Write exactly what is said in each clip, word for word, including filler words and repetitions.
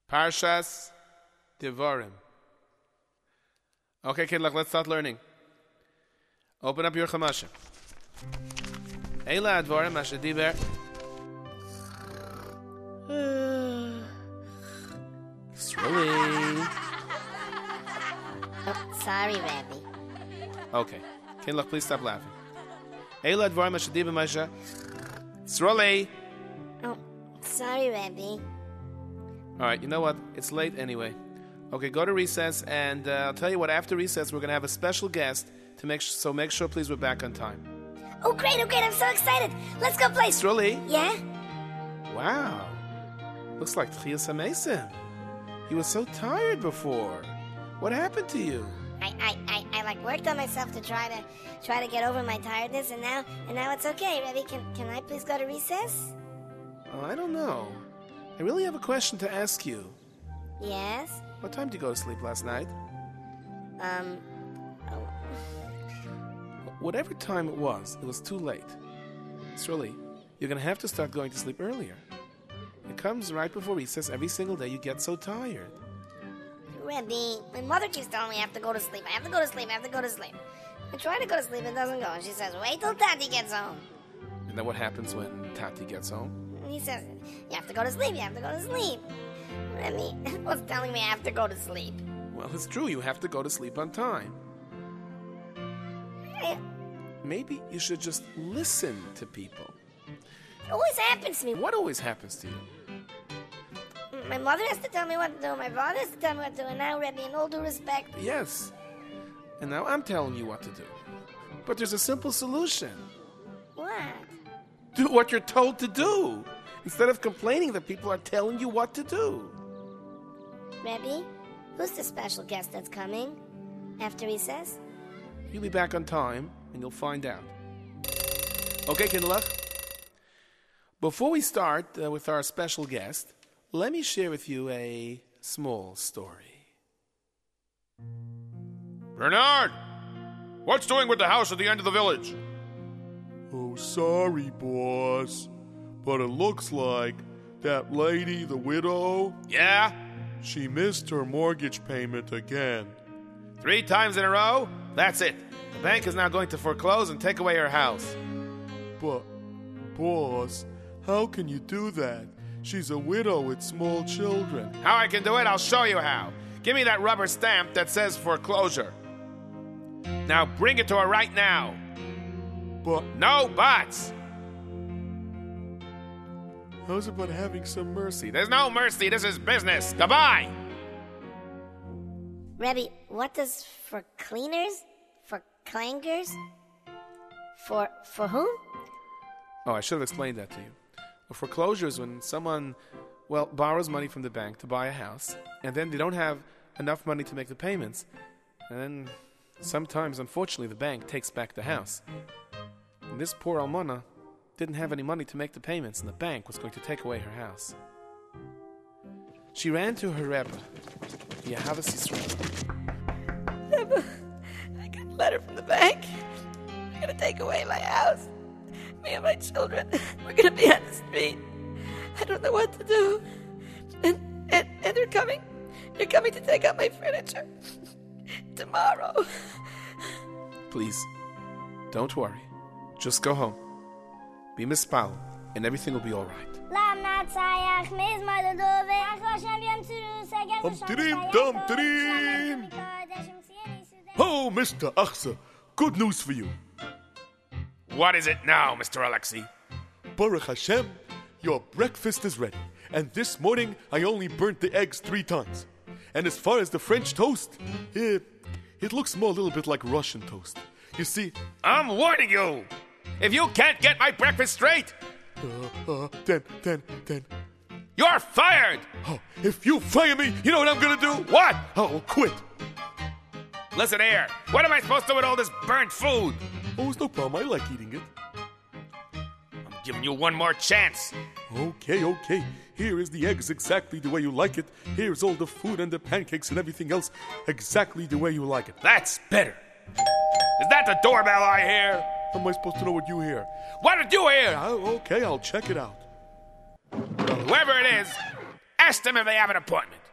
Parshas Devarim. Okay, kid, look, let's start learning. Open up your Chumash. Eila Advarim Asher Diber. Sroli. Oh, sorry, Rabbi. Okay. Kid, look, please stop laughing. Eila Advarim Asher Diber Masha. Sroli. Oh, sorry, Rabbi. All right, you know what? It's late anyway. Okay, go to recess, and uh, I'll tell you what. After recess, we're gonna have a special guest to make sh- so make sure, please, we're back on time. Oh, great! Oh, great! I'm so excited. Let's go play. Sroli. Yeah. Wow. Looks like Tchias HaMesim. You were so tired before. What happened to you? I, I, I, I like worked on myself to try to try to get over my tiredness, and now and now it's okay. Rabbi, can can I please go to recess? Oh, I don't know. I really have a question to ask you. Yes. What time did you go to sleep last night? Um. Oh. Whatever time it was, it was too late. Sroli, you're going to have to start going to sleep earlier. It comes right before recess. Every single day you get so tired. Rabbi, my mother keeps telling me I have to go to sleep. I have to go to sleep. I have to go to sleep. I try to go to sleep, it doesn't go. And she says, wait till Tati gets home. And then what happens when Tati gets home? And he says, you have to go to sleep. You have to go to sleep. Rabbi was telling me I have to go to sleep. Well, it's true. You have to go to sleep on time. I, Maybe you should just listen to people. it always happens to me. What always happens to you? My mother has to tell me what to do. My father has to tell me what to do. And now, Rabbi, in all due respect, Yes. And now I'm telling you what to do. But there's a simple solution. what? Do what you're told to do. Instead of complaining that people are telling you what to do. Rabbi, who's the special guest that's coming after recess? You'll be back on time, and you'll find out. Okay, Kinderlach? Before we start uh, with our special guest, let me share with you a small story. Bernard! What's doing with the house at the end of the village? Oh, sorry, boss. But it looks like that lady, the widow, Yeah? she missed her mortgage payment again. Three times in a row? That's it. The bank is now going to foreclose and take away her house. But, boss, how can you do that? She's a widow with small children. How I can do it? I'll show you how. Give me that rubber stamp that says foreclosure. Now bring it to her right now. But No buts. how's about having some mercy? There's no mercy. This is business. Goodbye. Rabbi, what does for cleaners? For clangers? For for whom? Oh, I should have explained that to you. A foreclosure is when someone, well, borrows money from the bank to buy a house, and then they don't have enough money to make the payments. And then sometimes, unfortunately, the bank takes back the house. And this poor almana didn't have any money to make the payments, and the bank was going to take away her house. She ran to her Rebbe, Yehavas Yisrael. Rebbe, I got a letter from the bank. They're going to take away my house. Me and my children, we're going to be on the street. I don't know what to do. And, and, and they're coming. They're coming to take out my furniture. Tomorrow. Please, don't worry. Just go home. Be mispal, and everything will be all right. Hum tirim dum tirim. Oh, Mister Achsa, good news for you. What is it now, Mister Alexei? Baruch Hashem, your breakfast is ready. And this morning, I only burnt the eggs three times. And as far as the French toast, it, it looks more a little bit like Russian toast. You see, I'm warning you! If you can't get my breakfast straight, uh, uh, then, then, then, you're fired! oh, if you fire me, you know what I'm gonna do? What? I'll quit. Listen here. What am I supposed to do with all this burnt food? Oh, it's no problem. I like eating it. I'm giving you one more chance. Okay, okay. Here is the eggs exactly the way you like it. Here's all the food and the pancakes and everything else exactly the way you like it. That's better. Is that the doorbell I hear? How am I supposed to know what you hear? What did you hear? Oh, okay, I'll check it out. Whoever it is, ask them if they have an appointment.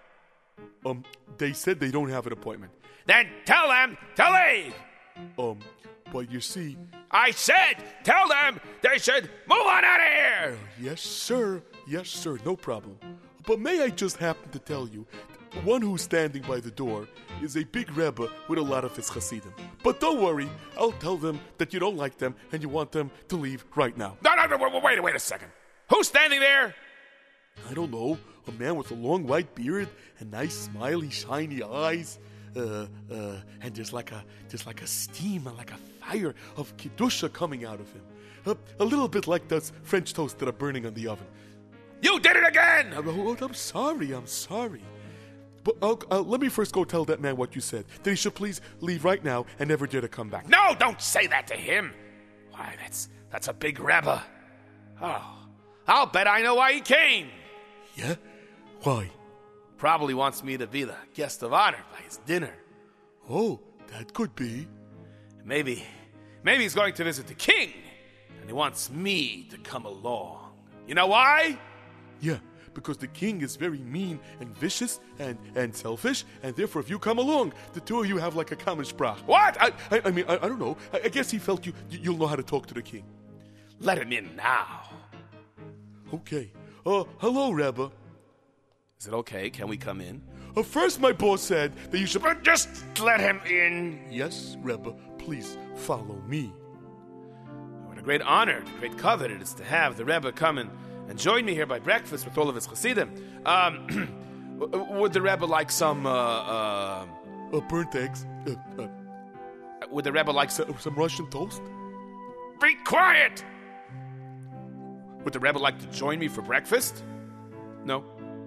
Um, they said they don't have an appointment. Then tell them to leave. Um, but you see... I said tell them they should move on out of here. Yes, sir. Yes, sir. No problem. But may I just happen to tell you, the one who's standing by the door is a big Rebbe with a lot of his Hasidim. But don't worry, I'll tell them that you don't like them and you want them to leave right now. No, no, no, wait, wait, wait a second. Who's standing there? I don't know, a man with a long white beard and nice smiley shiny eyes. Uh, uh, and there's like a there's like a steam and like a fire of Kedusha coming out of him. Uh, a little bit like those French toast that are burning on the oven. You did it again! Uh, oh, I'm sorry, I'm sorry. But uh, uh, let me first go tell that man what you said. That he should please leave right now and never dare to come back. No, don't say that to him. Why, that's that's a big Rebbe. Oh, I'll bet I know why he came. Yeah? Why? Probably wants me to be the guest of honor by his dinner. Oh, that could be. Maybe, maybe he's going to visit the king, and he wants me to come along. You know why? Yeah, because the king is very mean and vicious and, and selfish, and therefore if you come along, the two of you have like a common sprach. What? I, I, I mean, I, I don't know. I, I guess he felt you, you'll know how to talk to the king. Let him in now. Okay. Uh, hello, Rebbe. Is it okay? Can we come in? Uh, first, my boss said that you should... But just let him in. Yes, Rebbe, please follow me. What a great honor, a great covet it is to have the Rebbe come and, and join me here by breakfast with all of his Hasidim. Um, would the Rebbe like some, uh, uh... Uh, burnt eggs. Uh, uh, would the Rebbe like some... some, some Russian toast? Be quiet. Would the Rebbe like to join me for breakfast? No.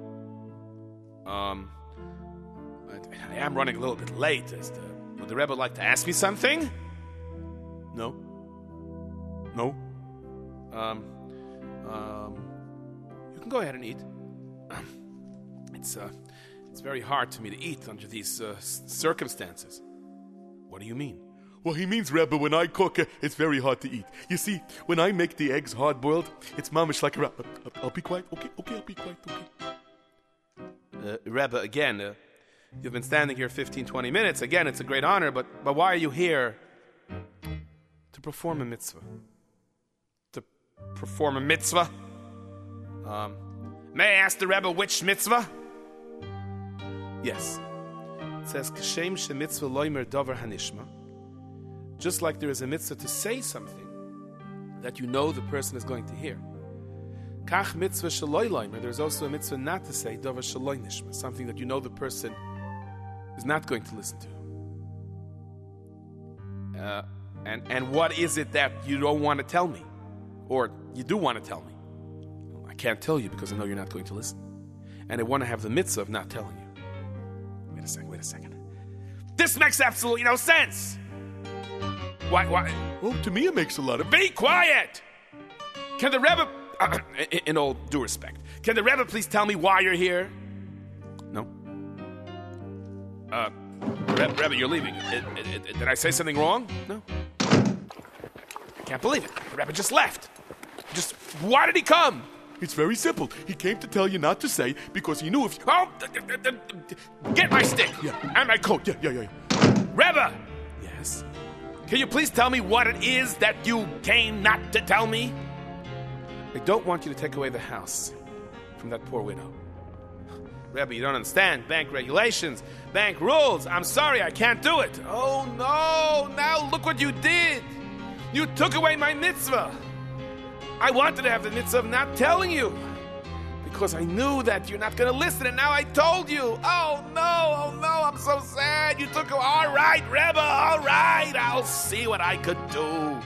Um, I, I am running a little bit late. As to, would the Rebbe like to ask me something? No. No. Um, um, you can go ahead and eat. It's uh, it's very hard for me to eat under these uh, circumstances. What do you mean? Well, he means, Rebbe, when I cook, uh, it's very hard to eat. You see, when I make the eggs hard-boiled, it's mamish like a... Uh, uh, I'll be quiet. Okay, okay, I'll be quiet. Okay. Uh, Rebbe, again, uh, you've been standing here fifteen, twenty minutes. Again, it's a great honor, but, but why are you here? To perform a mitzvah. To perform a mitzvah? Um, May I ask the Rebbe which mitzvah? Yes. It says, Kashem she mitzvah loimer dover hanishma. Just like there is a mitzvah to say something that you know the person is going to hear. Kach mitzvah shaloi loimer. There's also a mitzvah not to say dover shaloi nishma, something that you know the person is not going to listen to. Uh, and, and what is it that you don't want to tell me? Or you do want to tell me? I can't tell you because I know you're not going to listen. And I want to have the mitzvah of not telling you. Wait a second, wait a second. This makes absolutely no sense. Why, why? Well, to me it makes a lot of... Be quiet! Can the Rebbe... Uh, in, in all due respect, can the Rebbe please tell me why you're here? No? Uh, Rebbe, Rebbe you're leaving. It, it, it, did I say something wrong? No. I can't believe it. The Rebbe just left. Just, why did he come? It's very simple. He came to tell you not to say because he knew if... Oh, get my stick. Yeah. And my coat. Yeah, yeah, yeah. yeah. Rebbe! Yes? Can you please tell me what it is that you came not to tell me? I don't want you to take away the house from that poor widow. Rebbe, you don't understand. Bank regulations, bank rules. I'm sorry, I can't do it. Oh, no. Now look what you did. You took away my mitzvah. I wanted to have the mitzvah of not telling you because I knew that you're not going to listen, and now I told you. Oh, no. Oh, no. I'm so sad. You took it. All right, Rebbe. All right. I'll see what I could do.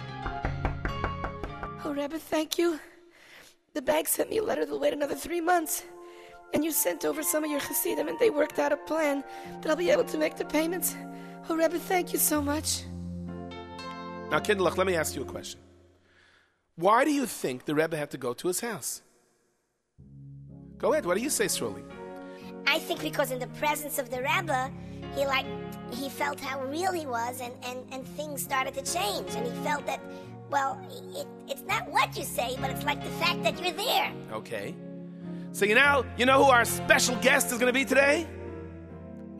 Oh, Rebbe, thank you. The bank sent me a letter they'll wait another three months. And you sent over some of your Hasidim, and they worked out a plan that I'll be able to make the payments. Oh, Rebbe, thank you so much. Now, Kinderlach, let me ask you a question. Why do you think the Rebbe had to go to his house? Go ahead. What do you say, Sroli? I think because in the presence of the Rebbe, he like he felt how real he was, and, and, and things started to change. And he felt that, well, it, it's not what you say, but it's like the fact that you're there. Okay. So you know, you know who our special guest is going to be today?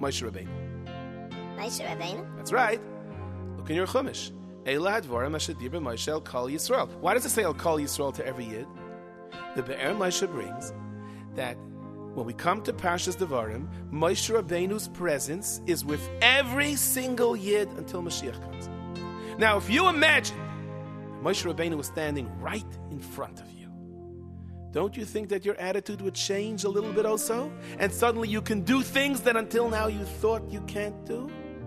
Moshe Rabbeinu. Moshe Rabbeinu? That's right. Look in your Chumash. Eila hadvarim asher dibra Moshe el Kol Yisrael. Why does it say el Kol Yisrael to every Yid? The Be'er Moshe brings that when we come to Parshas Devarim, Moshe Rabbeinu's presence is with every single Yid until Mashiach comes. Now, if you imagine Moshe Rabbeinu was standing right in front of you, don't you think that your attitude would change a little bit also? And suddenly you can do things that until now you thought you can't do?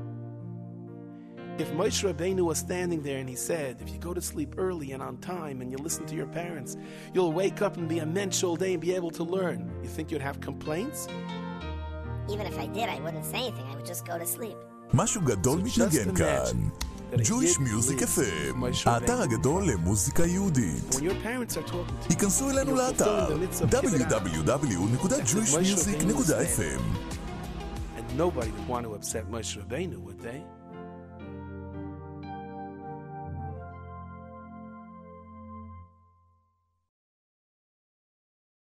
If Moshe Rabbeinu was standing there and he said, if you go to sleep early and on time and you listen to your parents, you'll wake up and be a mensch all day and be able to learn, you think you'd have complaints? Even if I did, I wouldn't say anything. I would just go to sleep. משהו גדול מתנגן כאן. Jewish Music אף אם, האתר הגדול למוזיקה יהודית. היכנסו אלינו לאתר דאבליו דאבליו דאבליו נקודה ג'ויש מיוזיק נקודה אף אם. And nobody would want to upset Moshe Rabbeinu, would they?